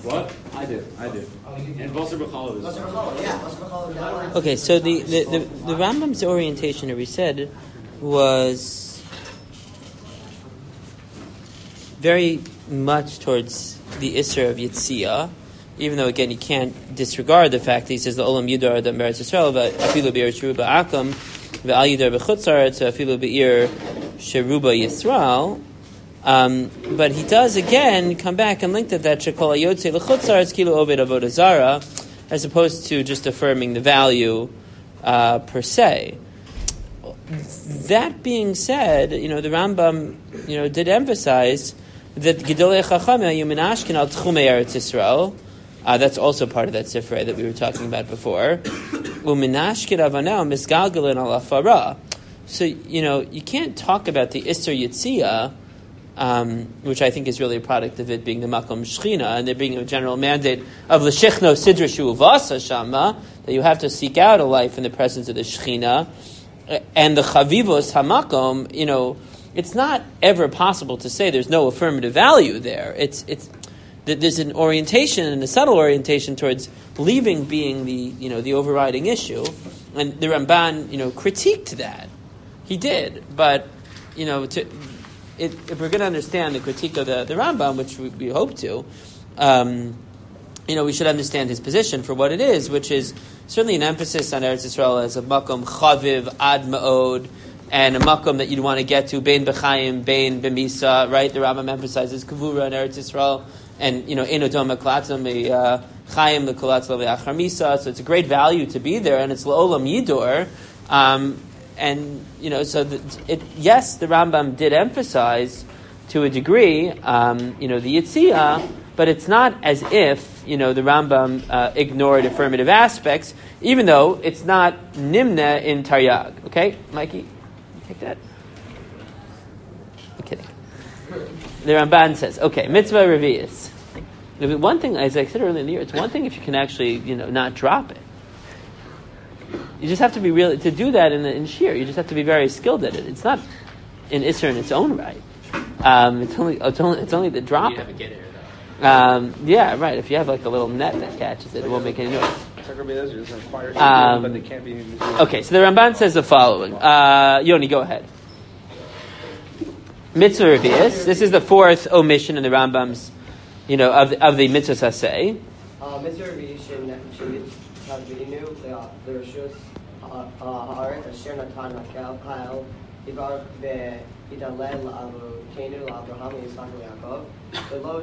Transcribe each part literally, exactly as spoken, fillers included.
What? I do. I do. And Basar B'Chala is. Basar B'Chala, yeah. Basar B'Chala is that one. Okay, so the, the, the, the Rambam's orientation, as we said, was very much towards the Isser of Yitzia, even though, again, you can't disregard the fact that he says the Olam Yudar, the Meretz Yisrael, Afilu Be'er Sheruba Akam, Ve'al Yudar B'Chutzaretz, Afilu Be'er Sheruba Yisrael. Um, but he does again come back and link to that Shekol Ayotze L'Chutzaretz Kilo Oved Avodah Zara, as opposed to just affirming the value uh, per se. That being said, you know, the Rambam, you know, did emphasize that Gedolei Chachamim Yuminashkin al Tchumei Eretz Yisrael. Uh, that's also part of that Sifrei that we were talking about before. Uminashkin Avanel Misgalgalin al Afara. So, you know, you can't talk about the Isser Yitzia, um, which I think is really a product of it being the Makom Shechina, and there being a general mandate of L'Shichno Sidra Shu'uvasa Shama, that you have to seek out a life in the presence of the Shechina, and the Chavivos Hamakom, you know, it's not ever possible to say there's no affirmative value there. It's it's there's an orientation and a subtle orientation towards leaving being the you know the overriding issue, and the Ramban you know critiqued that. He did, but you know to, it, if we're going to understand the critique of the, the Rambam, which we, we hope to, um, you know we should understand his position for what it is, which is certainly an emphasis on Eretz Yisrael as a makom chaviv ad ma'od, and a makom that you'd want to get to, bein b'chaim, bein b'misa, right? The Rambam emphasizes kavura in Eretz Yisrael, and, you know, enodom ha'klatzim, a chaim l'kolatzim v'achar misa, so it's a great value to be there, and it's l'olam yidor, um, and, you know, so the, it, yes, the Rambam did emphasize, to a degree, um, you know, the Yitzia, but it's not as if, you know, the Rambam uh, ignored affirmative aspects, even though it's not nimna in Taryag. Okay, Mikey, you take that? I'm kidding. The Ramban says, okay, mitzvah revi'is. One thing, as I said earlier in the year, it's one thing if you can actually, you know, not drop it. You just have to be really, to do that in, in Shir, you just have to be very skilled at it. It's not an Isser in its own right. Um, it's only, it's only, it's only the drop. You have a get here. Um, yeah, right. If you have like a little net that catches it, it won't make any noise. Um, okay, so the Ramban says the following. Uh, Yoni, go ahead. Mitzvah Revi'is. This is the fourth omission in the Rambam's, you know, of the, of the Mitzvah Saseh. Mitzvah Revi'is Shemit Tadvidinu L'Rishus Haaretz Asher Natan Ha'el Ibar Be'idalel L'Avotenu L'Abraham Yitzchak L'Yaakov V'lo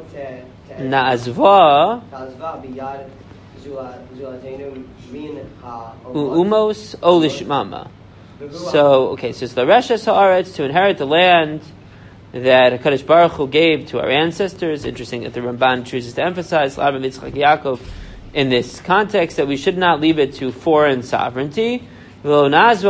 Na'azva Na'azva B'yad Zulatenu Min Ha'omot U'umos Olishmama. So, okay, so it's the Reshus Haaretz, to inherit the land that HaKadosh Baruch Hu gave to our ancestors. Interesting that the Ramban chooses to emphasize L'Abraham Yitzchak Yaakov in this context, that we should not leave it to foreign sovereignty, or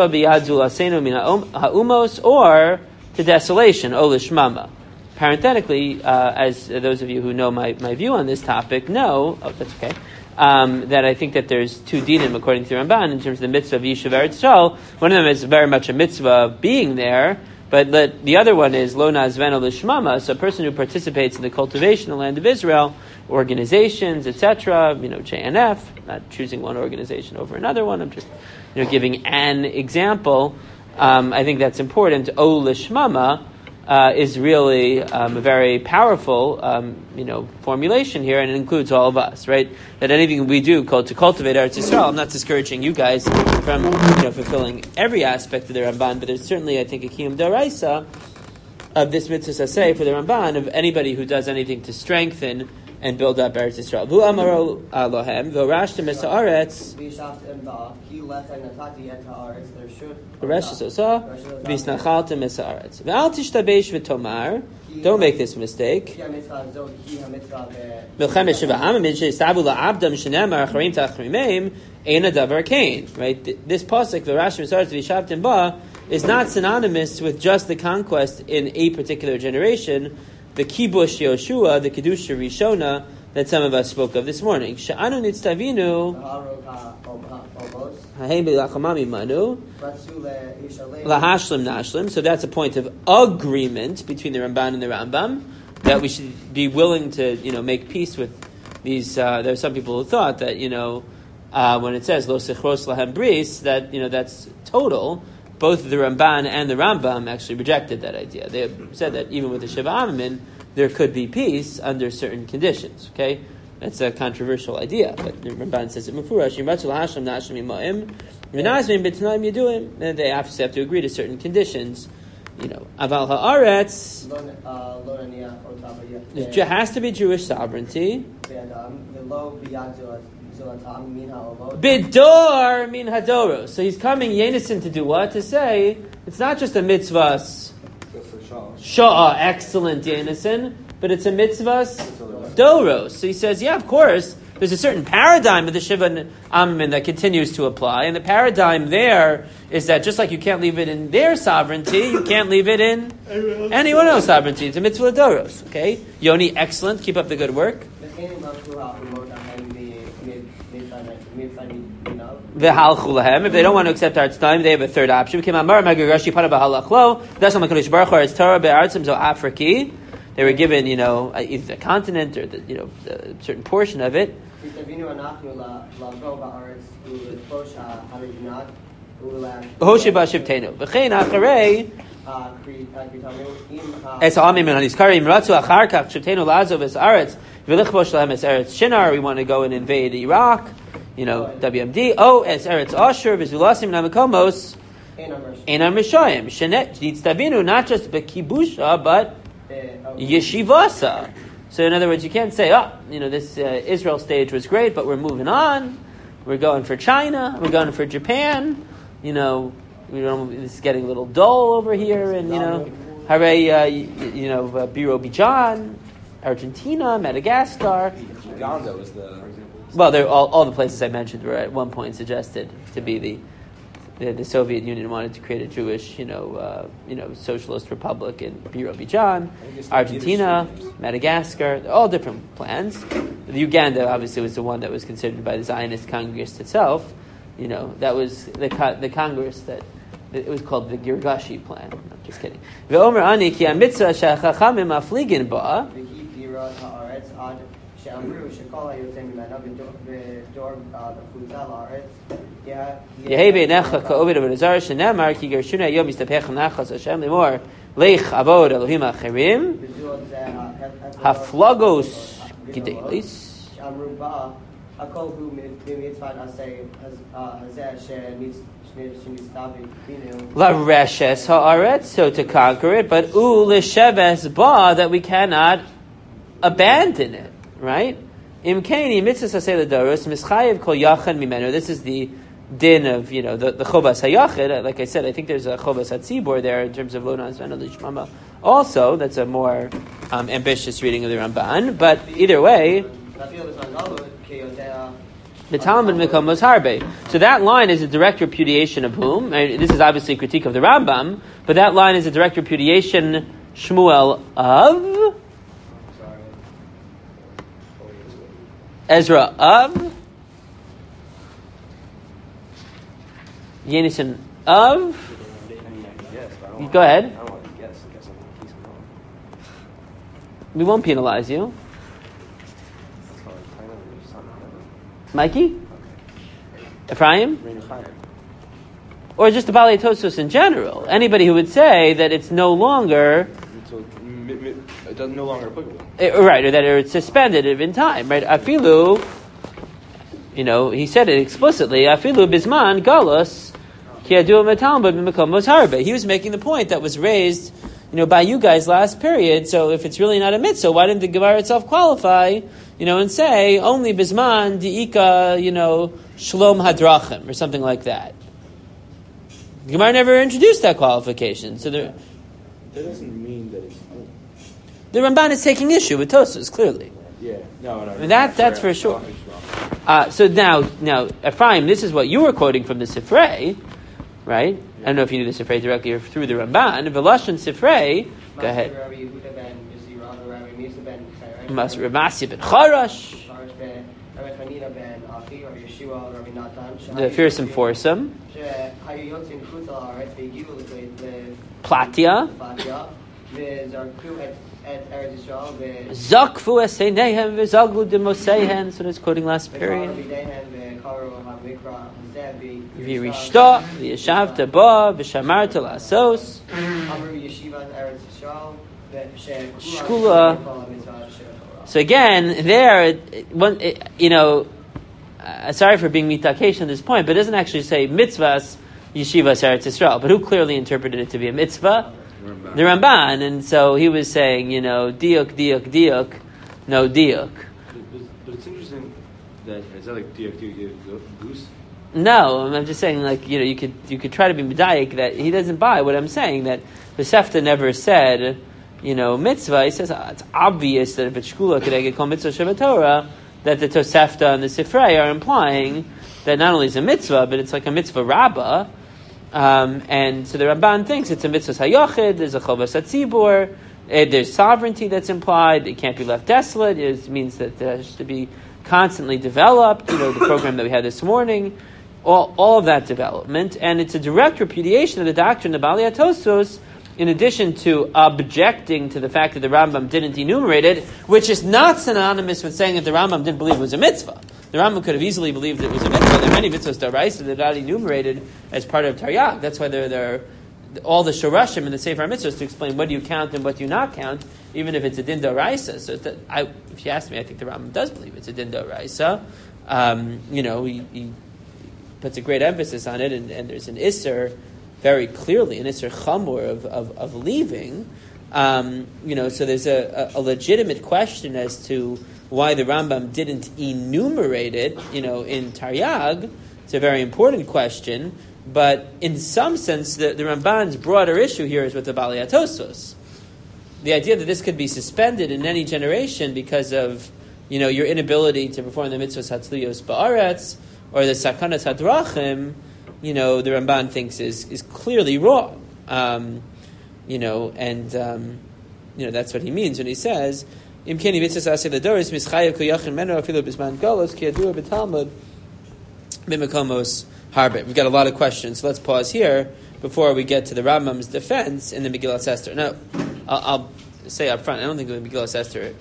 to desolation, olishmama. Parenthetically, uh, as those of you who know my, my view on this topic know, oh, that's okay, um, that I think that there's two dinim according to the Ramban in terms of the mitzvah of Yishuv Eretz Yisrael. One of them is very much a mitzvah of being there, but let, the other one is lo nazven olishmama, so a person who participates in the cultivation of the land of Israel, organizations, et cetera, you know, J N F, not choosing one organization over another one, I'm just, you know, giving an example. Um, I think that's important. O lishmama uh, is really um, a very powerful, um, you know, formulation here, and it includes all of us, right? That anything we do called to cultivate Eretz Yisrael, I'm not discouraging you guys from, you know, fulfilling every aspect of the Ramban, but there's certainly, I think, a kiyum d'oraisa of this mitzvah saseh for the Ramban of anybody who does anything to strengthen and build up Eretz Yisrael. V'u amaro alohem v'orashtem es haaretz v'reshus osa v'isnachaltem es haaretz v'al tishtabesh v'tomar. Don't make this mistake. Milchemes sheva amim she'sabu la'abdam shenemar acharim tachrimeim ein adavar kain. Right? This pasuk v'rashtem es haaretz v'yishavtem ba is not synonymous with just the conquest in a particular generation. The kibush Yoshua, the kedusha Rishona that some of us spoke of this morning. Sha'anu nitztavinu ha'hem b'lachamami manu lahashlim nashlim. So that's a point of agreement between the Ramban and the Rambam, that we should be willing to, you know, make peace with these uh, there are some people who thought that you know uh, when it says lo sichros lahem bris that you know that's total. Both the Ramban and the Rambam actually rejected that idea. They said that even with the Shiva Amamin, there could be peace under certain conditions. Okay, that's a controversial idea, but the Ramban says it mufurash. And they obviously have to agree to certain conditions. You know, aval haaretz. There has to be Jewish sovereignty. Bidor min hadoros. So he's coming Yenison to do what? To say it's not just a mitzvahs. Sha'ah, excellent Yenison, but it's a mitzvahs doros. So he says, yeah, of course, there's a certain paradigm of the Shiva Amamin that continues to apply, and the paradigm there is that just like you can't leave it in their sovereignty, you can't leave it in anyone else's sovereignty. It's a mitzvah doros. Okay, Yoni, excellent. Keep up the good work. If they don't want to accept our tznaim, they have a third option. They were given, you know, either the continent or the, you know, a certain portion of it. We want to go and invade Iraq. You know, W M D. Oh, as Eretz Asher, Vizulasim, Namakomos, Einam Rishayim. Shenet, Yitztabinu, not just Bekibusha, but Yeshivasa. So, in other words, you can't say, oh, you know, this uh, Israel stage was great, but we're moving on. We're going for China. We're going for Japan. You know, we don't, it's getting a little dull over here. And, you know, Hare, uh, you, you know, uh, Biro Bijan, Argentina, Madagascar. Uganda was the... Well, they're all, all the places I mentioned were at one point suggested to be the the, the Soviet Union wanted to create a Jewish, you know, uh, you know, socialist republic in Azerbaijan, Argentina, Madagascar, all different plans. The Uganda obviously was the one that was considered by the Zionist Congress itself. You know, that was the the Congress that it was called the Girgashi plan. No, I'm just kidding. Ve'omer ani ki hamitzvah she'achachamim afligin ba. Yehei beinecha ka'ovid avodah shenemar ki gershuna yom yistapech nachas Hashem lemor leich avod Elohim acherim haflagos gidelis. La reshes haaretz, so to conquer it, but u l'sheves ba, that we cannot abandon it, right? Imkeni mitzvah saseh l'doros mischayev kol yachad mimenu. This is the din of, you know, the, the chovas hayachid. Like I said, I think there's a chovas hatzibor there in terms of lo nazvenu lishmama. Also, that's a more um, ambitious reading of the Ramban. But either way, the Talmud Mikamos Harbe. So that line is a direct repudiation of whom? I mean, this is obviously a critique of the Rambam, but that line is a direct repudiation, Shmuel, of Ezra of Yenison of. Go ahead. We won't penalize you. Mikey? Ephraim? Or just the Balei Tosos in general. Anybody who would say that it's no longer... It doesn't no longer applicable. It, right, or that it's suspended in time, right? Afilu, you know, he said it explicitly, Afilu bisman galus ki adu metalmud b'mekomos harbe. He was making the point that was raised, you know, by you guys last period. So if it's really not a mitzvah, why didn't the Gemara itself qualify, you know, and say only bisman diika, you know, shlom hadrachim or something like that? The Gemara never introduced that qualification. So there, that doesn't mean that it's. The Ramban is taking issue with Tosfos, clearly. Yeah, no, no. And that that's for sure. Uh, so now, now Ephraim, this is what you were quoting from the Sifrei, right? Yeah. I don't know if you knew the Sifrei directly or through the Ramban. Velashon Sifrei. Go ahead. Ramasi ben Charash. The fearsome foursome. Platia. at Eretz Yisrael, ve- Zakfu eseinehem v'zaglu demoseihen. So that's quoting last ve- period. Bideihem, ve- Karo HaMikra Hazeh, ve- V'yirishta v'yashavta ba v'shamarta la'asos. Amru Yeshivat Eretz Yisrael, ve- she- Shkula. Kula Mitzvah Shir Torah. So again, there, it, one, it, you know, uh, sorry for being mitakesh on this point, but it doesn't actually say mitzvahs yeshivas Eretz Yisrael. But who clearly interpreted it to be a mitzvah? Ramban. The Ramban. And so he was saying, you know, diuk, diuk, diuk, no diuk. But, but, but it's interesting that is that like diak diak diak goose? No, I'm just saying, like, you know, you could you could try to be medayik that he doesn't buy what I'm saying, that the Sefta never said, you know, mitzvah. He says oh, it's obvious that if it's shkula kedeged kol mitzvah shebatorah, that the Tosefta and the Sifrei are implying that not only is a mitzvah, but it's like a mitzvah rabbah. Um, and so the Ramban thinks it's a mitzvah hayochid, there's a chovas hatzibur, eh, there's sovereignty that's implied, it can't be left desolate, it means that it has to be constantly developed, you know, the program that we had this morning, all, all of that development, and it's a direct repudiation of the doctrine of Baalei HaTosfos, in addition to objecting to the fact that the Rambam didn't enumerate it, which is not synonymous with saying that the Rambam didn't believe it was a mitzvah. The Rambam could have easily believed it was a mitzvah. There are many mitzvahs d'oraisa that are not enumerated as part of Taryag. That's why there there are all the shorashim in the Sefer mitzvahs to explain what do you count and what do you not count, even if it's a din d'oraisa. So that, I, if you ask me, I think the Rambam does believe it's a din d'oraisa. Um, you know, he, he puts a great emphasis on it, and, and there's an isser very clearly, an isser chamor of, of, of leaving. Um, you know, so there's a, a, a legitimate question as to why the Rambam didn't enumerate it, you know, in Taryag. It's a very important question, but in some sense, the, the Ramban's broader issue here is with the Baalei HaTosfos. The idea that this could be suspended in any generation because of, you know, your inability to perform the mitzvahs hatzliyos ba'aretz or the sakanas hadrachim, you know, the Ramban thinks is is clearly wrong. Um, you know, and um, you know that's what he means when he says, "Im keni mitzvahs aseh ledoros mischayev koyachin meno afilu bisman galos ki yadua b'talmud b'makomos harbe." We've got a lot of questions, so let's pause here before we get to the Rambam's defense in the Megillas Esther. Now, I'll, I'll say up front, I don't think the Megillas Esther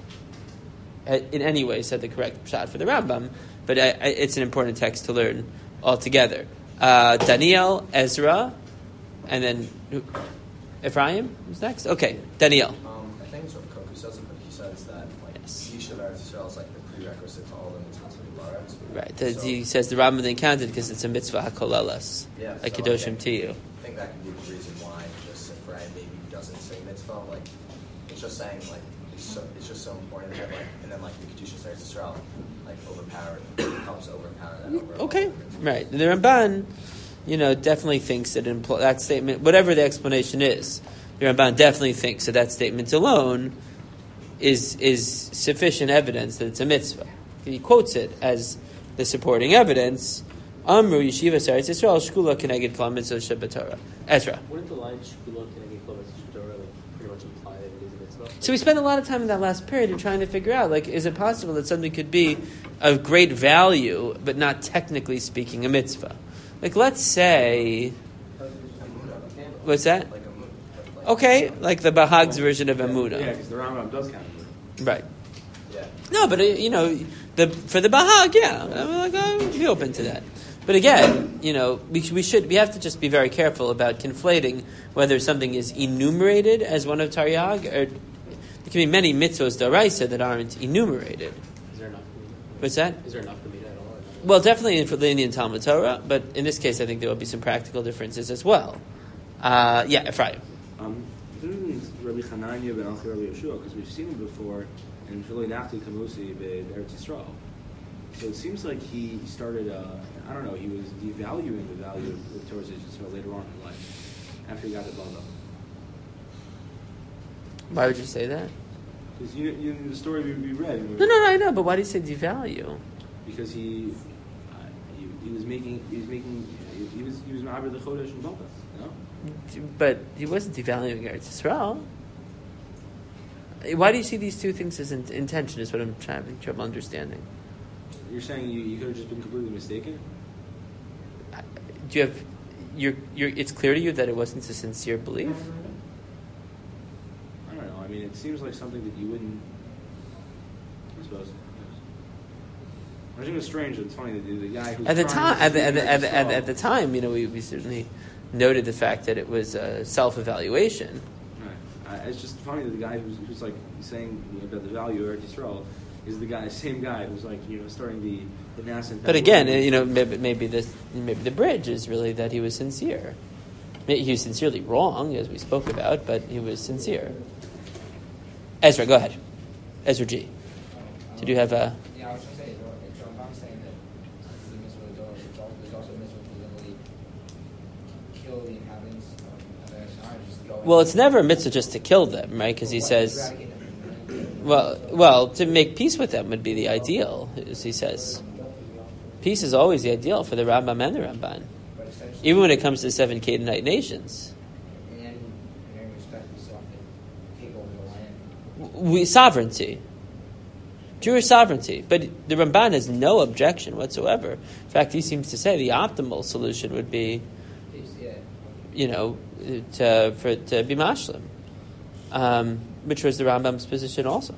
in any way said the correct shot for the Rambam, but I, I, it's an important text to learn altogether. Uh, Daniel, Ezra, and then who, Ephraim who's next? Okay, Daniel. Um, I think it's Rav Kook who says it, but he says that like Yes. Yishuv Eretz Yisrael is like the prerequisite to all the mitzvahs of the Baretz. Right, the, So- he says the Rambam didn't count it because it's a mitzvah hakolelas, Yeah, like so I kedoshim think- to you. I think that could be the reason why just Sifrei maybe doesn't say mitzvah. Like it's just saying like it's so it's just so important that like and then like the Kedusha Eretz Yisrael like overpower helps overpower that. Over Okay, right. The Ramban, you know, definitely thinks that impl- that statement, whatever the explanation is, the Ramban definitely thinks that that statement alone is is sufficient evidence that it's a mitzvah. He quotes it as the supporting evidence. Amru Yeshiva Eretz Yisrael Shkula Keneged Kol Mitzvah Shebatorah. Ezra. Wouldn't the line Shkula Keneged Kol Mitzvah Shebatorah like pretty much imply that it is a mitzvah? So we spent a lot of time in that last period in trying to figure out, like, is it possible that something could be of great value, but not technically speaking a mitzvah? Like, let's say, what's that? Like a mo- like, Okay, like the Bahag's version of Yeah, Emunah. because the Rambam does count it. Right. Yeah. No, but, uh, you know, the for the Bahag, yeah, I'm like, I'd be open to that. But again, you know, we, sh- we should we have to just be very careful about conflating whether something is enumerated as one of Taryag, or there can be many mitzvos d'oraisa that aren't enumerated. Is there enough? What's that? Is there enough for me at all? Or not? Well, definitely in for the Indian Talmud Torah, but in this case, I think there will be some practical differences as well. Uh, yeah, Ephraim. Um, this is Rabbi Chananya ben Elchi Rabbi Yeshua, because we've seen him before in Shaloi Nachli Tamusi Eretz Yisrael. So it seems like he started, uh, I don't know, he was devaluing the value of, of Torah Yisrael later on in life, after he got the Bava. Why would you say that? Because you, you, the story we, we read. No, no, no, I know, but why do you say devalue? Because he, uh, he, he was making, he was making, he, he was, he was Ma'aber the Chodesh and Bava, no? But he wasn't devaluing Eretz Yisrael. Why do you see these two things as in, in tension is what I'm having trouble understanding. You're saying you, you could have just been completely mistaken? Do you have, you're, you're, it's clear to you that it wasn't a sincere belief? I don't know. I mean, it seems like something that you wouldn't. I suppose. I think it's strange. It's funny that the, the guy who's At the trying time, to at the, at, speak the, at, the, at, the, Yisrael- at the time, you know, we, we certainly noted the fact that it was a self-evaluation. Right. Uh, it's just funny that the guy who's, who's like saying you know, about the value of Eretz Yisrael is the guy, same guy who's like you know starting the the NASA. But again, you know, maybe, maybe this, maybe the bridge is really that he was sincere. Maybe he was sincerely wrong, as we spoke about, but he was sincere. Ezra, go ahead. Ezra G. Did you have a? Yeah, I was going to say, if John Bond's saying that this is a mitzvah of Dor, it's also, there's also a mitzvah to literally kill the inhabitants of the Eretz, just go. Well, it's never a mitzvah just to kill them, right? Because he What, says, eradicate them? well, well, to make peace with them would be the ideal, as he says. Peace is always the ideal for the Rambam and the Ramban, But essentially, even when it comes to seven Canaanite nations. in any, in any respect, we still have to take over the land. We, sovereignty. Jewish sovereignty. But the Ramban has no objection whatsoever. In fact, he seems to say the optimal solution would be, Peace, yeah. you know, to, for it to be mashlim, um, which was the Rambam's position also.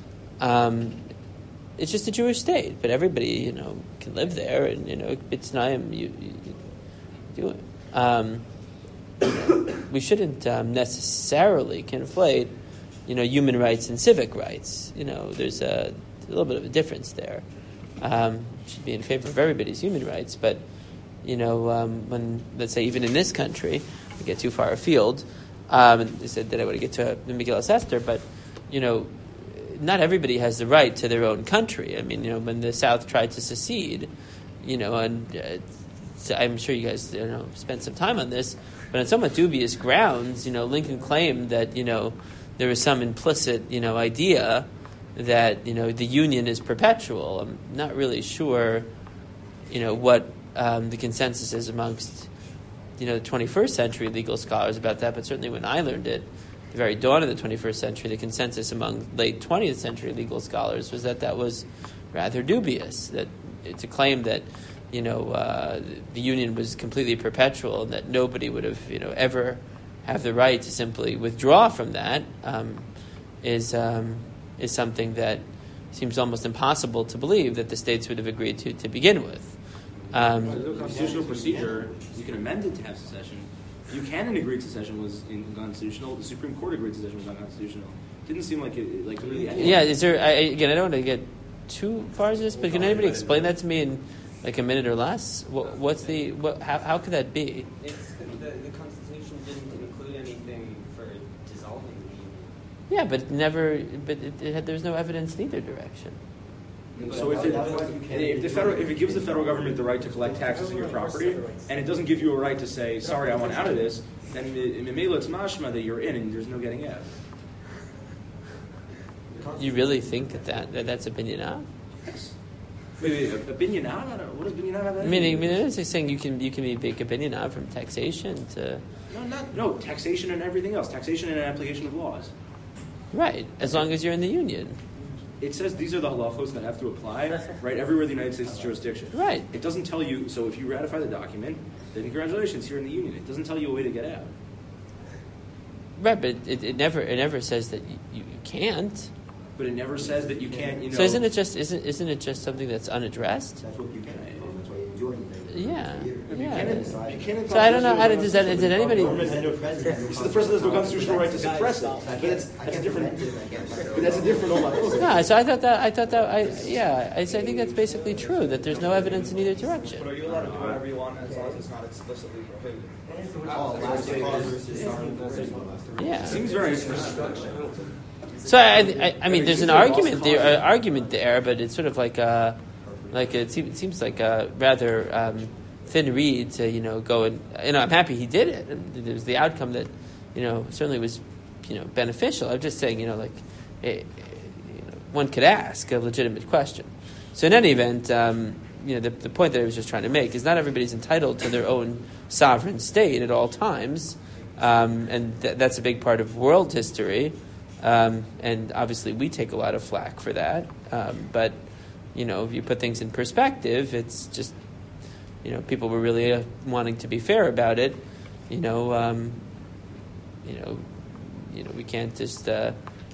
Um, it's just a Jewish state, but everybody, you know, can live there, and you know, it's naim, you, you, you do it. Um, you know, we shouldn't um, necessarily conflate, you know, human rights and civic rights. You know, there's a, a little bit of a difference there. Um, should be in favor of everybody's human rights, but you know, um, when let's say even in this country, we get too far afield. Um, and they said that I would get to the Megillas Esther, but you know, not everybody has the right to their own country. I mean, you know, when the South tried to secede, you know, and uh, so I'm sure you guys you know spent some time on this, but on somewhat dubious grounds, you know, Lincoln claimed that you know there was some implicit you know idea that you know the Union is perpetual. I'm not really sure, you know, what um, the consensus is amongst you know the twenty-first century legal scholars about that, but certainly when I learned it, the very dawn of the twenty-first century, the consensus among late twentieth century legal scholars was that that was rather dubious. That to claim that you know uh, the Union was completely perpetual and that nobody would have you know ever have the right to simply withdraw from that um, is um, is something that seems almost impossible to believe that the states would have agreed to to begin with. Um, The constitutional procedure, you can amend it to have secession. Buchanan agreed secession was unconstitutional. The Supreme Court agreed secession was unconstitutional. Didn't seem like it, like really. Anyone. Yeah, is there? I, again, I don't want to get too far into this, but can anybody explain that to me in like a minute or less? What, what's the? What? How, how could that be? It's the, the, the Constitution didn't include anything for dissolving the Union. Yeah, but it never. But it, it had, there's no evidence in either direction. So if, it, if the federal, if it gives the federal government the right to collect taxes on your property, and it doesn't give you a right to say, "Sorry, I want out of this," then it may it's mashma that you're in and there's no getting out. You really think that, that, that that's a binyanah? Yes. Maybe a, a binyanah? I don't know. What does binyanah have? I mean, I mean, it's just saying you can you can be big a binyanah from taxation to No, not no taxation and everything else. Taxation and application of laws. right, as long as you're in the union. It says these are the halachos that have to apply, right, everywhere the United States is jurisdiction. Right. It doesn't tell you, so if you ratify the document, then congratulations, you're in the union. It doesn't tell you a way to get out. Right, but it, it never it never says that you, you, you can't. But it never says that you can't, you know... So isn't it just isn't isn't it just something that's unaddressed? That's what Buchanan is. That's what he's doing. Yeah, yeah. Buchanan, Buchanan So I don't know how to, does that, did anybody? Government had no president. It's the president has no constitutional right to suppress it. But that's, that's a different... But that's a different... No, so I thought that I thought that I yeah I, so I think that's basically true that there's no evidence in either direction. But are you allowed to do whatever you want as long as it's not explicitly prohibited? Yeah. Seems very interesting. So I, I, I mean, there's an argument there, uh, argument there, but it's sort of like a, like a, it seems, it seems like a rather um, thin reed to you know go and you know I'm happy he did it. And there was the outcome that you know certainly was you know beneficial. I'm just saying you know like it, you know, one could ask a legitimate question. So in any event, um, you know the, the point that I was just trying to make is not everybody's entitled to their own sovereign state at all times, um, and th- that's a big part of world history. Um, and obviously we take a lot of flack for that. Um, but, you know, if you put things in perspective, it's just, you know, people were really uh, wanting to be fair about it. You know, um, you know, you know, we can't just uh,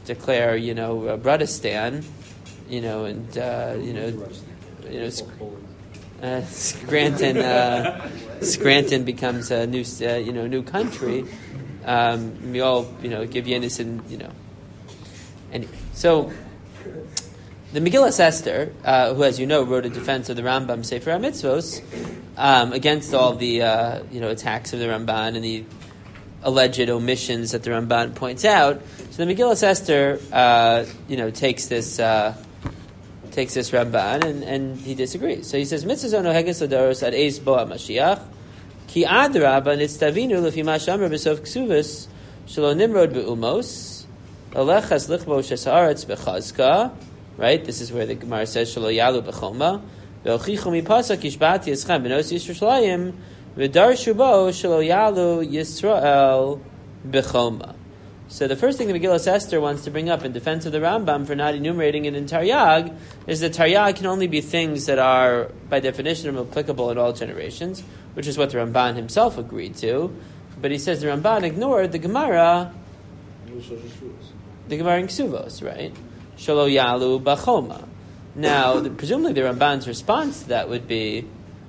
declare, you know, uh, Bradistan, you know, and uh, you know, you know, Sc- uh, Scranton, uh, Scranton becomes a new, uh, you know, new country. Um, we all, you know, give Yenis and, you know. Anyway, so the Megillas Esther, uh, who, as you know, wrote a defense of the Rambam Sefer HaMitzvos um, against all the, uh, you know, attacks of the Ramban and the alleged omissions that the Ramban points out. So the Megillas Esther, uh, you know, takes this uh, takes this Ramban and, and he disagrees. So he says, "Mitzvah no heges ladoros ad eis bo Mashiach ki adraba nitztavinu lefi ma shamar b'sof ksuvus shelo nimrod be'umos alechas lichbo shesaaretz bechazka." Right, this is where the Gemara says, "Shelo yalu b'choma ve'ochichu mipasak yishbati yischem b'nos Yisraelim v'darshu bo shelo yalu Yisrael b'choma." So the first thing the Megillas Esther wants to bring up in defense of the Rambam for not enumerating it in Taryag is that Taryag can only be things that are, by definition, applicable in all generations, which is what the Ramban himself agreed to. But he says the Ramban ignored the Gemara, the Gemara in Ksuvos, right? Shelo yalu b'choma. Now, the, presumably the Ramban's response to that would be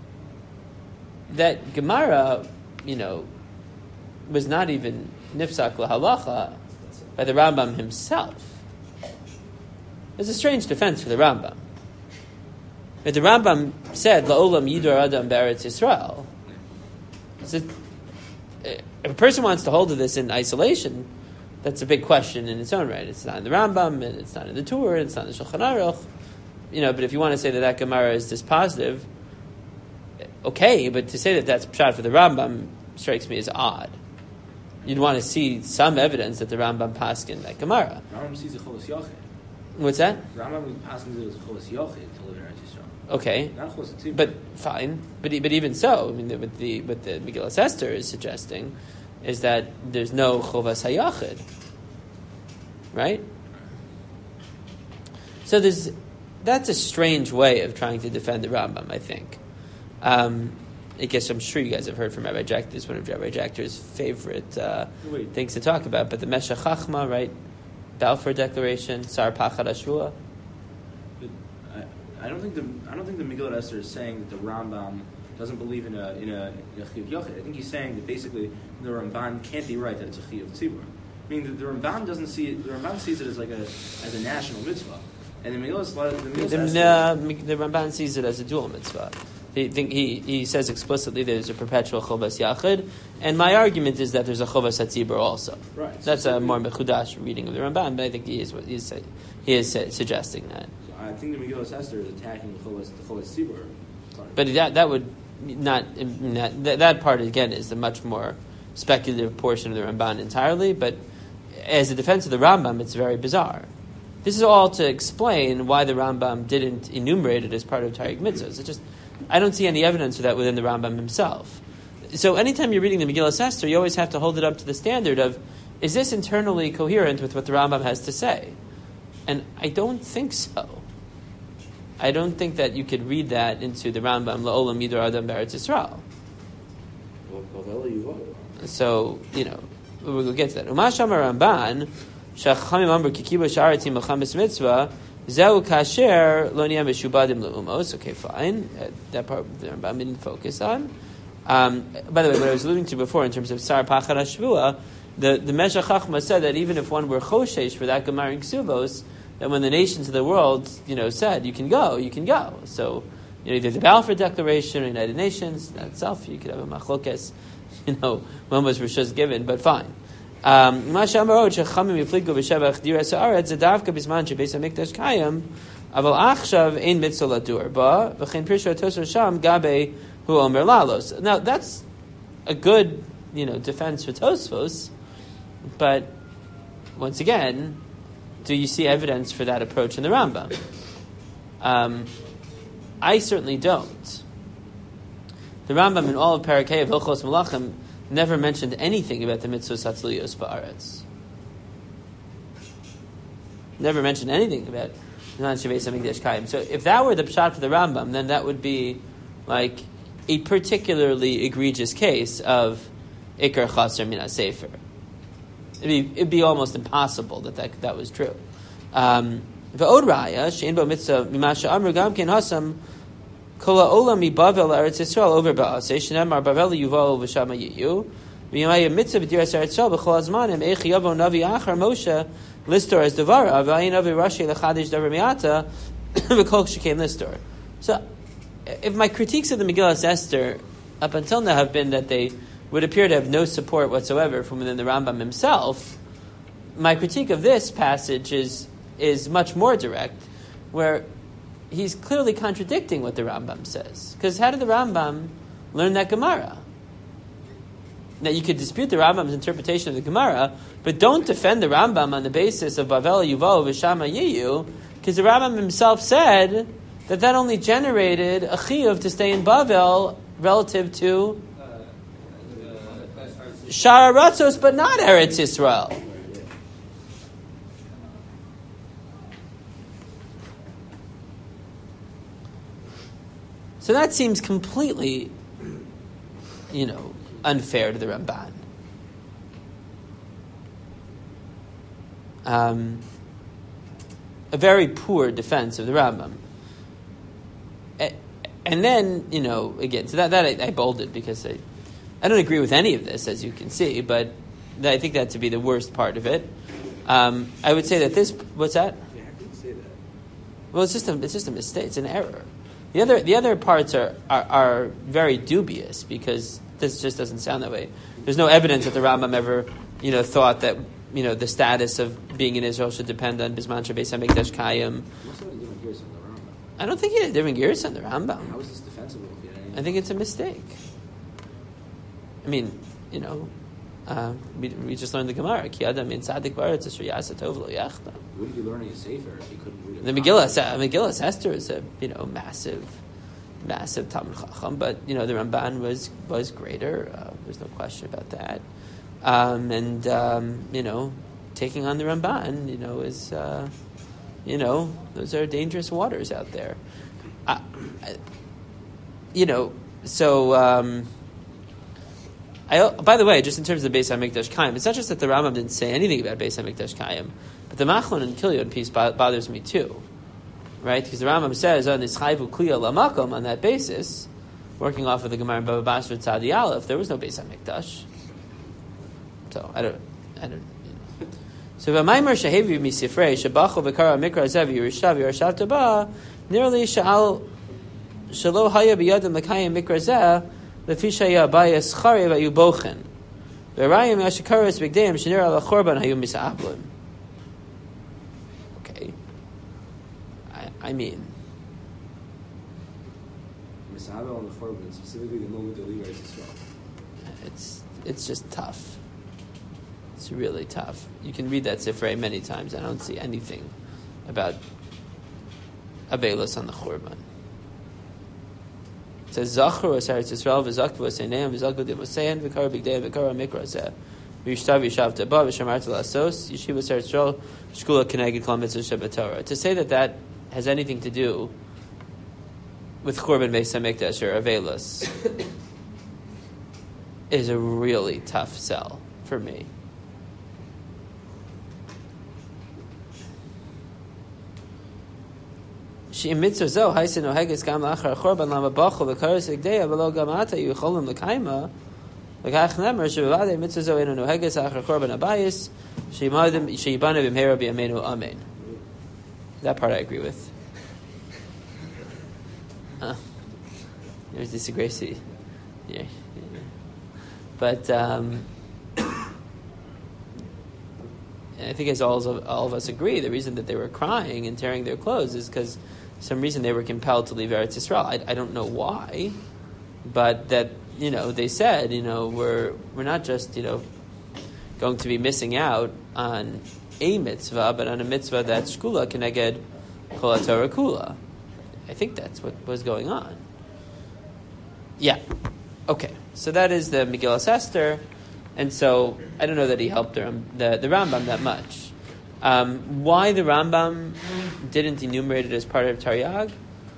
that Gemara, you know, was not even nifsak lahalacha by the Rambam himself. It's a strange defense for the Rambam. But the Rambam said, "La'olam yidor adam be'eretz Yisrael." So, if a person wants to hold to this in isolation, that's a big question in its own right. It's not in the Rambam, and it's not in the Torah, it's not in the Shulchan Aruch. You know, but if you want to say that that Gemara is dispositive, okay, but to say that that's pshat for the Rambam strikes me as odd. You'd want to see some evidence that the Rambam paskin that Gemara. Rambam sees a cholas yachid. What's that? Rambam paskin it as a cholas yachid to live in Eretz Yisrael. Okay, Not a cholas tzibur. but fine. But e- but even so, I mean, the, what the what the Megillas Esther is suggesting is that there's no chovas hayachid, right? So there's that's a strange way of trying to defend the Rambam, I think. Um, I guess I'm sure you guys have heard from Rabbi Jack. This is one of Rabbi Jacter's favorite uh, things to talk about. But the Meshech Chachma, right? Balfour Declaration, Sar Pachad Hashvua. But I, I don't think the I don't think the Megillah Esther is saying that the Rambam doesn't believe in a in a, in a chiyuv yachid. I think he's saying that basically the Ramban can't be right that it's a chiyuv tzibur. I mean, the, the Ramban doesn't see it. The Ramban sees it as like a as a national mitzvah, and the Megillah the Megillah The, Esther. uh, the Ramban sees it as a dual mitzvah. He, think, he he says explicitly there's a perpetual chovas yachid, and my argument is that there's a chovas hatzibur also. Right. That's so a more mechudash reading of the Ramban, but I think he is what he is he is suggesting that. So I think the Megillah Esther is attacking the chovas the chovas tzibur. But that that would not that, that part again is the much more speculative portion of the Ramban entirely. But as a defense of the Rambam, it's very bizarre. This is all to explain why the Rambam didn't enumerate it as part of Taryag Mitzvahs. It's just I don't see any evidence for that within the Rambam himself. So anytime you're reading the Megillas Esther, you always have to hold it up to the standard of, is this internally coherent with what the Rambam has to say? And I don't think so. I don't think that you could read that into the Rambam, La'olam Yidor Adam Be'eretz Yisrael. So, you know, we'll get to that. Umasham Ramban, Shachamim Amber Kikiba Sharatim Mechamis Mitzvah, Zeu kasher lo niyam meshubadim leumos. Okay, fine. Uh, that part the Rambam didn't focus on. Um, by the way, what I was alluding to before in terms of Sar Pachad Hashvua, the the Meshech Chachma said that even if one were choshesh for that Gemara in Ksuvos, that when the nations of the world, you know, said you can go, you can go. So, you know, either the Balfour Declaration or United Nations, that itself you could have a machlokes. You know, one was Rishus given, but fine. Um, but the now that's a good, you know, defense for Tosfos, but once again, do you see evidence for that approach in the Rambam? Um, I certainly don't. The Rambam in all of Parakeh of Hilchos Malachim never mentioned anything about the mitzvah satzliyos ba'aretz. Never mentioned anything about non Shabbos Hamikdash Kayim. So if that were the pshat for the Rambam, then that would be like a particularly egregious case of Iker Chaser Min HaSefer. It'd be, it'd be almost impossible that that, that was true. Um, V'od raya, she'en bo mitzvah mimasha amru gam ken hasam kol ha'olam mibavel Eretz Yisrael over ba'aseh shenemar bavel yuval v'shama yiyu v'yamaya mitzvah b'diras Eretz Yisrael b'chol hazmanim eich yavo navi achar Moshe listor as devara v'ayin navi rashi lechadish davar miata v'kol shekain listor. So, if my critiques of the Megillas Esther up until now have been that they would appear to have no support whatsoever from within the Rambam himself, my critique of this passage is is much more direct, where he's clearly contradicting what the Rambam says. Because how did the Rambam learn that Gemara? Now, you could dispute the Rambam's interpretation of the Gemara, but don't defend the Rambam on the basis of Bavel Yuval V'Shama Yiyu, because the Rambam himself said that that only generated a chiyuv to stay in Bavel relative to Shara Ratzos, but not Eretz Yisrael. So that seems completely, you know, unfair to the Ramban. Um, a very poor defense of the Rambam. And then, you know, again, so that, that I, I bolded because I, I don't agree with any of this, as you can see, but I think that to be the worst part of it. Um, I would say that this, what's that? Yeah, how can you say that? Well, it's just a, it's just a mistake. It's an error. The other, the other parts are, are, are very dubious because this just doesn't sound that way. There's no evidence that the Rambam ever, you know, thought that, you know, the status of being in Israel should depend on Bisman Beis HaMikdash Kayim. I don't think he had a different gears on the Rambam. How is this defensible? If you had any- I think it's a mistake. I mean, you know, uh, we, we just learned the Gemara. Ki adam in tzadik ba'aretz asher ya'aseh tov lo yachta. Wouldn't you learn a sefer if you couldn't read it? The Megillah, Megillah Esther is a, you know, massive, massive Talmud Chacham, but, you know, the Ramban was was greater. Uh, there's no question about that. Um, and, um, you know, taking on the Ramban, you know, is, uh, you know, those are dangerous waters out there. I, I, you know, so, um, I, by the way, just in terms of the Beis HaMikdash Kayim, it's not just that the Rambam didn't say anything about Beis HaMikdash Kayim, but the Machlon and Kilyon piece bothers me too, right? Because the Rambam says on this Chayvu Kliya Lamakom, on that basis, working off of the Gemara in Bava Basra Tzadi Aleph, there was no Beis HaMikdash. So I don't, I don't. You know. So v'maimer shehevi misifrei shebacho v'kara mikra zevi yirishav yirishav taba nearly shal shalo haya biyadim l'kayim mikra zeh lefi shaya bayas charev ayu bochen v'rayim yashikaris b'gdeim shenir ala chorban hayu misablim. Okay, I, I mean, Misabel on the Chorban, specifically the moment they leave Eretz Yisrael. it's it's just tough. It's really tough. You can read that Sifrei many times. I don't see anything about Avelis on the Churban. It says, Zachor as Eretz Yisrael, v'zakvu as-eineim, v'zakvu d'mosein, v'kara b'gdeim, v'kara mikra zeh. V'yishtav yishav teba, v'shamarta l'sos, yeshiva Eretz Yisrael, shkula keneged kol mitzvah shebetorah. To say that that has anything to do with Churban Beis HaMikdash or Avelis is a really tough sell for me. She mitzvah zo ha'isen oheges gam la'achar chorban lama bacho v'karis egdeya v'lo gam ata yucholim l'kaima v'kach nemer shebevadei mitzvah zo eno oheges achar chorban abayis sheyibanem b'mhera b'yameinu amen. That part I agree with. Uh, there's this Gracie. Yeah, yeah. But um, I think as all of, all of us agree, the reason that they were crying and tearing their clothes is because some reason they were compelled to leave Eretz Yisrael. I, I don't know why, but that, you know, they said, you know, we're we're not just, you know, going to be missing out on a mitzvah, but on a mitzvah that's shkula keneged kol haTorah kula. I think that's what was going on. Yeah. Okay. So that is the Megillas Esther, and so I don't know that he helped the the, the Rambam that much. Um, why the Rambam didn't enumerate it as part of Taryag,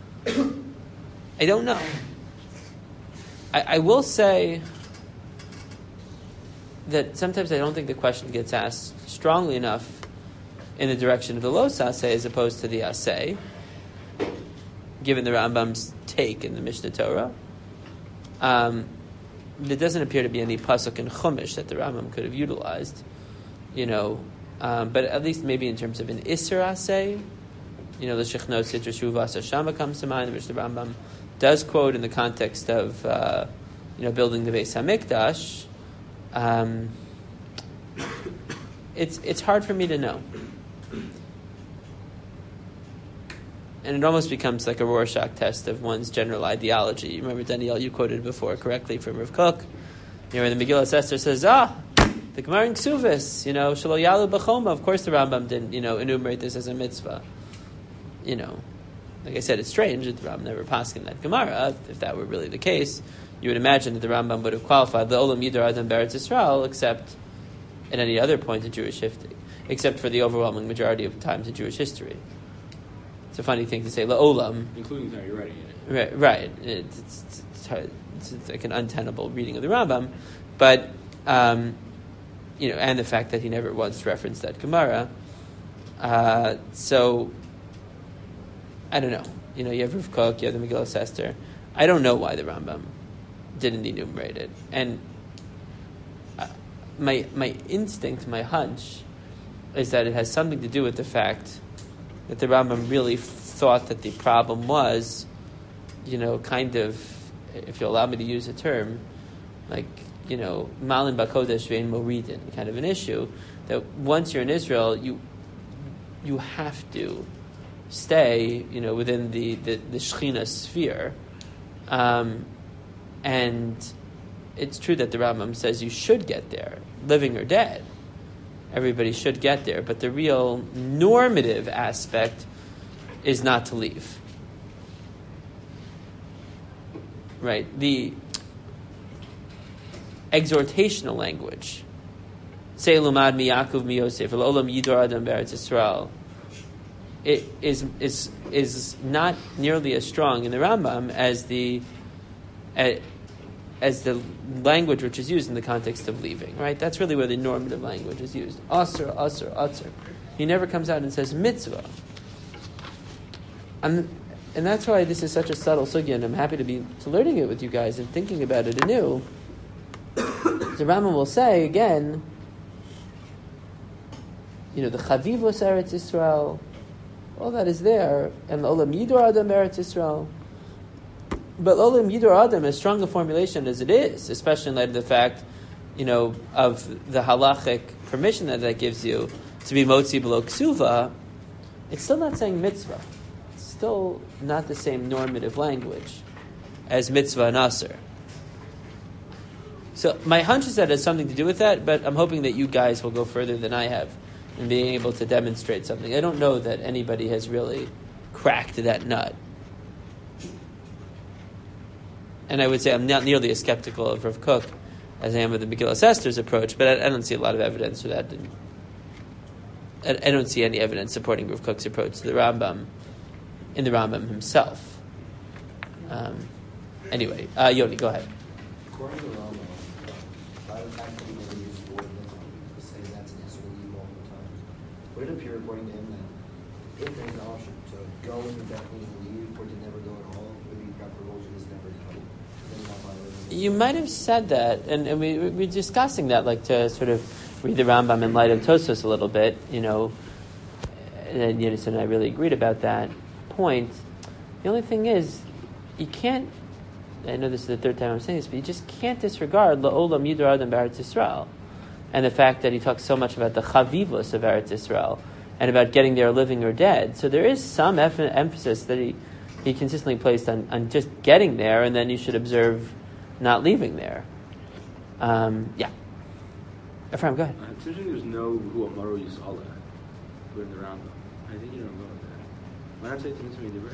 I don't know. I, I will say that sometimes I don't think the question gets asked strongly enough in the direction of the lo saseh as opposed to the aseh, given the Rambam's take in the Mishnah Torah. Um, there doesn't appear to be any pasuk in Chumash that the Rambam could have utilized, you know, um, but at least maybe in terms of an Isser aseh, you know, the Shechno Sitra Shuvas Shama comes to mind, which the Rambam does quote in the context of, uh, you know, building the Beis Hamikdash. Um, it's it's hard for me to know, and it almost becomes like a Rorschach test of one's general ideology. You remember, Daniel, you quoted before correctly from Rav Kook. You know, the Megillah Esther says, "Ah, the Gemara in Ksuvos, you know, Shelo Yalu B'choma." Of course, the Rambam didn't, you know, enumerate this as a mitzvah. You know, like I said, it's strange that the Rambam never passed in that Gemara. If that were really the case, you would imagine that the Rambam would have qualified the Olam Yidar Adam Beretz Yisrael, except at any other point in Jewish history, except for the overwhelming majority of times in Jewish history. It's a funny thing to say, La'olam. Including the time you're writing it. Right, right. It's, it's, it's, hard, it's, it's like an untenable reading of the Rambam, but, um, you know, and the fact that he never once referenced that Gemara. Uh, so, I don't know. You know, you have Rav Kook, you have the Megillah Esther. I don't know why the Rambam didn't enumerate it. And uh, my my instinct, my hunch, is that it has something to do with the fact that the Rambam really f- thought that the problem was, you know, kind of, if you allow me to use a term, like, you know, Malin Bakodesh Vein Moridin, kind of an issue, that once you're in Israel, you you have to stay, you know, within the, the, the Shechina sphere. Um, and it's true that the Rambam says you should get there, living or dead. Everybody should get there, but the real normative aspect is not to leave. Right? The exhortational language, say lumad mi Yaakov mi Yosef, olam yidor adam be'eretz Yisrael, it is is is not nearly as strong in the Rambam as the as, as the language which is used in the context of leaving. Right? That's really where the normative language is used. Asr, asr, asr. He never comes out and says mitzvah. I'm, and that's why this is such a subtle sugya, and I'm happy to be to learning it with you guys and thinking about it anew. The Rambam will say again, you know, the Chavivos Eretz Yisrael, all that is there, and the Olam Yidor Adam Eretz Yisrael. But Olam Yidor Adam, as strong a formulation as it is, especially in light of the fact, you know, of the halachic permission that that gives you to be motzi below ksuva, it's still not saying mitzvah. It's still not the same normative language as mitzvah and aser. So my hunch is that it has something to do with that, but I'm hoping that you guys will go further than I have in being able to demonstrate something. I don't know that anybody has really cracked that nut. And I would say I'm not nearly as skeptical of Rav Kook as I am with the Megillah Esther's approach, but I, I don't see a lot of evidence for that. I, I don't see any evidence supporting Rav Kook's approach to the Rambam in the Rambam himself. Um, anyway, uh, Yoni, go ahead. According to Rambam, by the fact that he never used the word mitzvah, he says that's an Yisrael leave all the time. Would it appear according to him that if there's an option to go and definitely leave, or to never go at all, it would be preferable to just never go? Then not violate the You might have said that, and, and we, we're discussing that, like to sort of read the Rambam in light of Tosfos a little bit, you know, and Yonison and I really agreed about that point. The only thing is, you can't, I know this is the third time I'm saying this, but you just can't disregard La'olam Yidor Adam Be'eretz Yisrael, and the fact that he talks so much about the Chavivos of Eretz Yisrael, and about getting there living or dead. So there is some eff- emphasis that he, he consistently placed on, on just getting there, and then you should observe not leaving there. Um, yeah. Ephraim, go ahead. Uh, it's interesting there's no Hu Amaru Yis'ala put in the Rambam. I think you don't go with that. Why not say it's mitzvah divrei?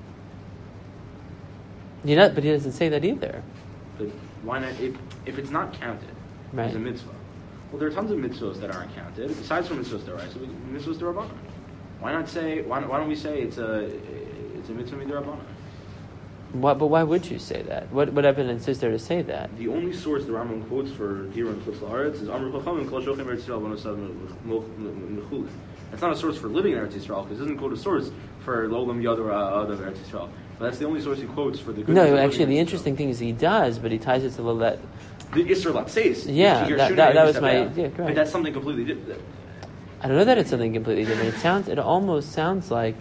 You know, but he doesn't say that either. But why not? If, if it's not counted Right. as a mitzvah, well, there are tons of mitzvahs that aren't counted. Besides from mitzvahs deraisa, so mitzvahs derabanan. Why not say? Why, why don't we say it's a it's a mitzvah derabanan? What, but why would you say that? What what evidence is there to say that? The only source the Rambam quotes for Dira and Chutz La'aretz is Amr Chachamim Kol Shochem Eretz Yisrael V'Nosav Mechulin. That's not a source for living in Eretz Yisrael because it doesn't quote a source for Lolam Yad or Ad of Eretz Yisrael. But that's the only source he quotes for the good. No, actually, the interesting thing is he does, but he ties it to the that. The Isser Latseis. Yeah, that, that, that was my yeah, correct. But that's something completely different. I don't know that it's something completely different. It sounds. It almost sounds like.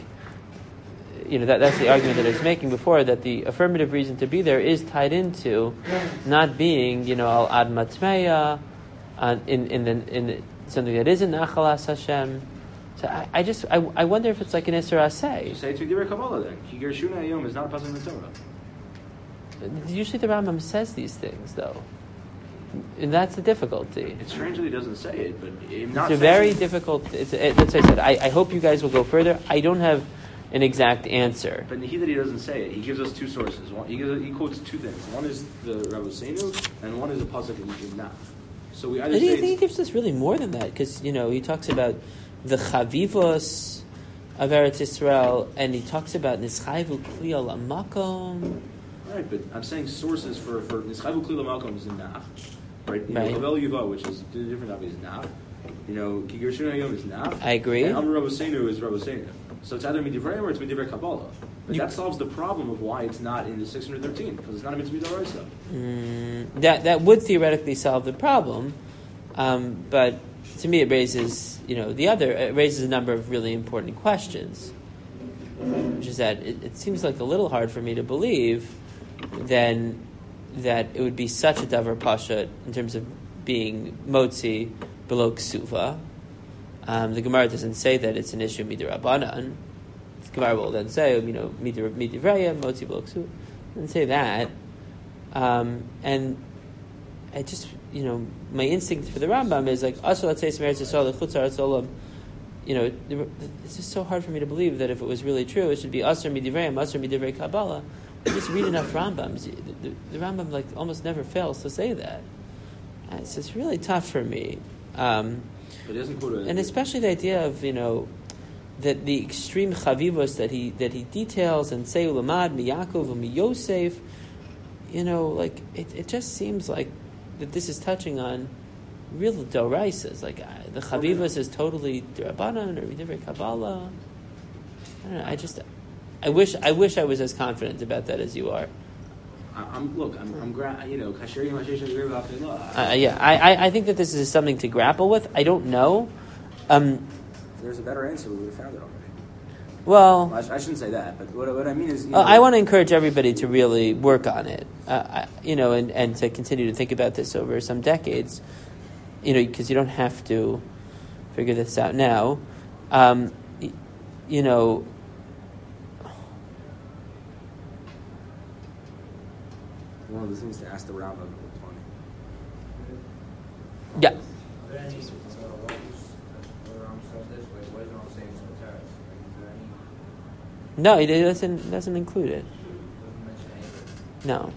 You know, that, that's the argument that I was making before, that the affirmative reason to be there is tied into not being, you know, al ad matmeya, uh, in in the, in the, something that isn't nachalas Hashem. So I, I just I, I wonder if it's like an Isser Aseh. You say it's Midivre Kabbalah then. Ki Gershuna Yom is not a pasuk in the Torah. Usually the Rambam says these things though, and that's the difficulty. It strangely doesn't say it, but I'm not. It's a very difficult. It's it, that's what I said. I, I hope you guys will go further. I don't have an exact answer. But he that he doesn't say it. He gives us two sources. One, he, gives, he quotes two things. One is the Rabbeinu, and one is a pasuk in Yimnach. So we either I say think he gives us really more than that, because you know he talks about the chavivos of Eretz Yisrael, and he talks about nischayvu kli al makom. Right, but I'm saying sources for for nischayvu kli al makom is in Nach, right? You Right. know, Havel Yuva, which is different, obviously, is Nach. You know, Ki Gershuna Yom is Nach. I agree. And Amr Rabbeinu is Rabbeinu. So it's either Midivrei or it's Midivrei Kabbalah. But You- that solves the problem of why it's not in the six hundred thirteen, because it's not a mitzvah d'oraisa. Mm, that that would theoretically solve the problem, um, but to me it raises, you know, the other it raises a number of really important questions, which is that it, it seems like a little hard for me to believe then that it would be such a davar pasha in terms of being motzi below ksuva. Um, the Gemara doesn't say that it's an issue midrabanan. The Gemara will then say, you know, midivraya, motzi below ksuva. It doesn't say that. Um, and I just, you know, my instinct for the Rambam is like, also let's say Eretz Yisrael, Chutz Haaretz Olam. You know, it's just so hard for me to believe that if it was really true, it should be Asr Midivrayim, Asr Midivrei Kabbalah. I just read enough Rambams. The, the, the Rambam like almost never fails to say that. Uh, It's just really tough for me. Um, But it doesn't quote a, and especially the idea of, you know, that the extreme chavivos that he that he details and say ulamad mi Yaakov mi Yosef, you know, like it, it just seems like that this is touching on real doraisas. Like uh, the chavivos is totally d'Rabbanan or Midivrei Kabbalah. I don't know. I just I wish I wish I was as confident about that as you are. I, I'm look. I'm, I'm gra- you know, kasher yimashesha yirei v'afeilah. Uh, yeah, I, I I think that this is something to grapple with. I don't know. Um, If there's a better answer, we would have found it already. well. I, sh- I shouldn't say that, but what, what I mean is, you Uh, know, I want to encourage everybody to really work on it, uh, I, you know, and, and to continue to think about this over some decades, you know, because you don't have to figure this out now. Um, y- you know, one of the things to ask the Rambam. yeah. No, it doesn't doesn't include it. No.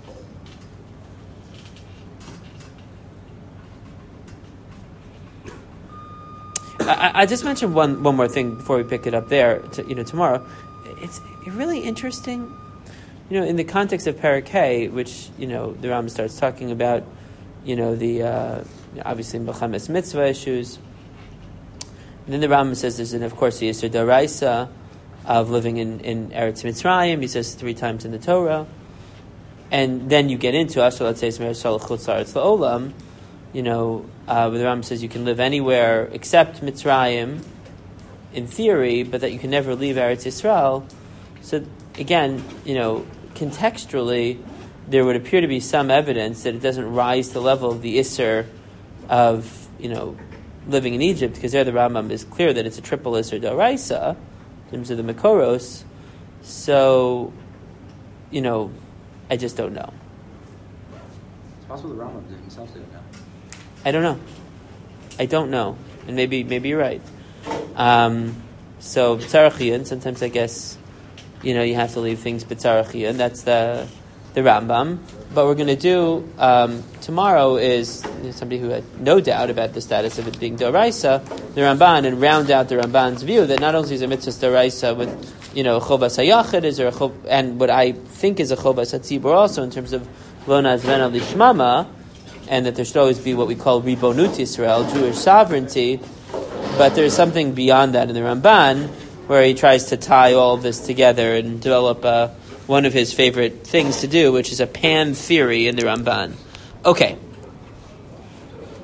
I, I just mentioned one, one more thing before we pick it up there. To, you know, tomorrow, it's really interesting. You know, in the context of Parakeh, which you know the Rambam starts talking about, you know the uh, obviously Mechames Mitzvah issues. And then the Rambam says there's, and of course, the Yisur Daraisa of living in, in Eretz Mitzrayim. He says three times in the Torah. And then you get into Asher Latzeis Meretz Chutz Haaretz La'olam, you know, uh, where the Rambam says you can live anywhere except Mitzrayim, in theory, but that you can never leave Eretz Yisrael. So again, you know, contextually, there would appear to be some evidence that it doesn't rise to the level of the Isser of, you know, living in Egypt, because there the Rambam is clear that it's a triple Isser D'Oraisa, in terms of the Makoros. So, you know, I just don't know. It's possible the Rambam himself didn't know. I don't know. I don't know. And maybe maybe you're right. Um, so, B'tzarachian, sometimes I guess, you know, you have to leave things B'tzarachian. That's the the Rambam. But we're going to do, um, tomorrow is somebody who had no doubt about the status of it being Doraisa, the Ramban, and round out the Ramban's view that not only is a mitzvah Doraisa with you know, chovas hayachid, is there a chov, and what I think is a chovas hatzibur also in terms of lo nazvena lishmama, and that there should always be what we call ribonut Yisrael, Jewish sovereignty. But there's something beyond that in the Ramban, where he tries to tie all of this together and develop uh, one of his favorite things to do, which is a pan theory in the Ramban. Okay.